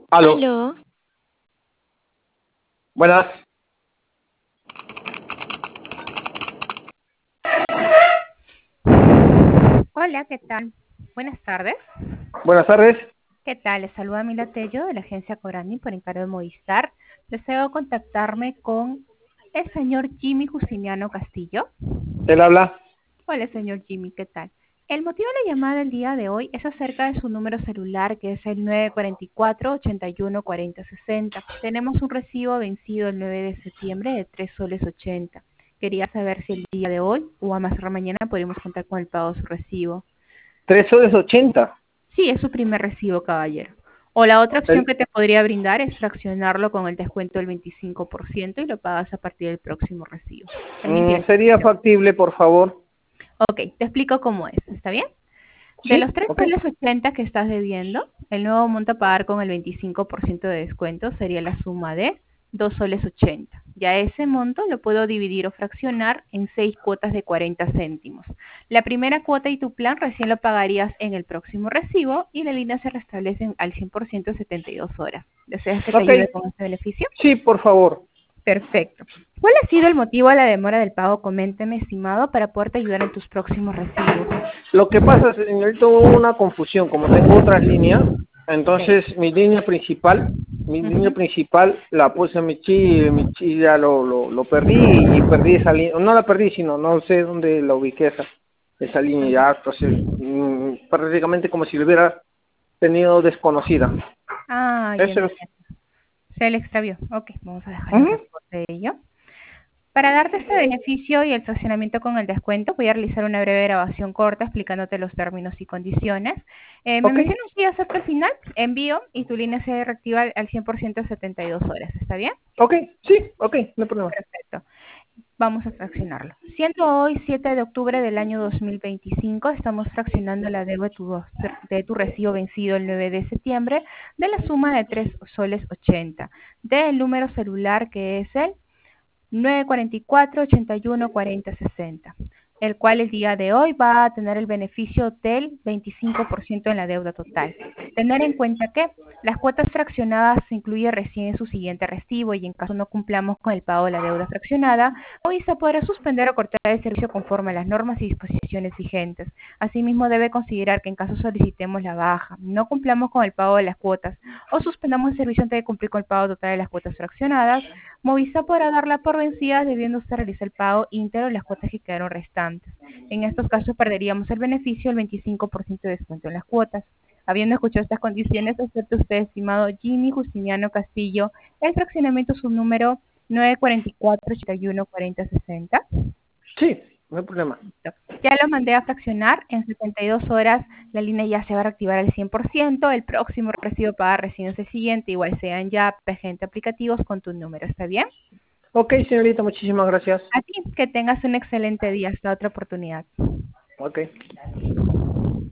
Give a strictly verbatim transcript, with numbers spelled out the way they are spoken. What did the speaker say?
Aló, Aló, buenas. Hola, ¿qué tal? Buenas tardes. Buenas tardes. ¿Qué tal? Les saluda Mila Tello de la agencia Corani por encargo de Movistar. Deseo contactarme con el señor Jimmy Justiniano Castillo. Él habla. Hola, señor Jimmy, ¿qué tal? El motivo de la llamada del día de hoy es acerca de su número celular, que es el nueve cuatro cuatro, ochenta y uno cuarenta sesenta. Tenemos un recibo vencido el nueve de septiembre de tres soles ochenta. Quería saber si el día de hoy o a más tardar mañana podríamos contar con el pago de su recibo. Tres soles ochenta. Sí, es su primer recibo, caballero. O la otra opción El, que te podría brindar es fraccionarlo con el descuento del veinticinco por ciento y lo pagas a partir del próximo recibo. También mm, tienes ¿Sería opción. factible, por favor? Ok, te explico cómo es, ¿está bien? De los Sí, tres ok. soles ochenta que estás debiendo, el nuevo monto a pagar con el veinticinco por ciento de descuento sería la suma de dos soles ochenta. Ya ese monto lo puedo dividir o fraccionar en seis cuotas de cuarenta céntimos. La primera cuota y tu plan recién lo pagarías en el próximo recibo y la línea se restablece al cien por ciento en setenta y dos horas. ¿Deseas que te Ok, ayude con este beneficio? sí, por favor. Perfecto. ¿Cuál ha sido el motivo de la demora del pago? Coménteme, estimado, para poderte ayudar en tus próximos recibos. Lo que pasa, señorito, hubo una confusión. Como tengo otras líneas, Ok. entonces mi línea principal, mi línea Ujú. principal la puse en mi chi, y mi chi ya lo, lo, lo perdí y perdí esa línea. No la perdí, sino no sé dónde la ubiqué esa, esa línea ya. Entonces, mm, prácticamente como si lo hubiera tenido desconocida. Ah, ya Eso es. entiendo. Se le extravió. Ok, vamos a dejar un Ujú. reporte de ello. Para darte este beneficio y el fraccionamiento con el descuento, voy a realizar una breve grabación corta explicándote los términos y condiciones. Eh, me Ok, mencionas que ya acepto al final, envío y tu línea se reactiva al al cien por ciento en setenta y dos horas. ¿Está bien? ok, sí, ok, no hay problema. Perfecto. Vamos a fraccionarlo. Siendo hoy siete de octubre del año dos mil veinticinco, estamos fraccionando la deuda de tu, de tu recibo vencido el nueve de septiembre de la suma de tres soles ochenta del número celular que es el nueve cuatro cuatro, ochenta y uno cuarenta sesenta, el cual el día de hoy va a tener el beneficio del veinticinco por ciento en la deuda total. Tener en cuenta que las cuotas fraccionadas se incluye recién en su siguiente recibo y en caso no cumplamos con el pago de la deuda fraccionada, hoy se podrá suspender o cortar el servicio conforme a las normas y disposiciones vigentes. Asimismo, debe considerar que en caso solicitemos la baja, no cumplamos con el pago de las cuotas o suspendamos el servicio antes de cumplir con el pago total de las cuotas fraccionadas, Movisa podrá darla por vencida debiendo usted realizar el pago íntegro de las cuotas que quedaron restantes. En estos casos perderíamos el beneficio del veinticinco por ciento de descuento en las cuotas. Habiendo escuchado estas condiciones, acepta usted, estimado Jimmy Justiniano Castillo, el fraccionamiento su número nueve cuatro cuatro, ochenta y uno cuarenta sesenta. Sí, no hay problema. Ya lo mandé a fraccionar, en setenta y dos horas la línea ya se va a reactivar al cien por ciento, el próximo recibo para recién es el siguiente, igual sean ya agente aplicativos con tu número, ¿está bien? Ok, señorita, muchísimas gracias. A ti, que tengas un excelente día, hasta otra oportunidad. Ok.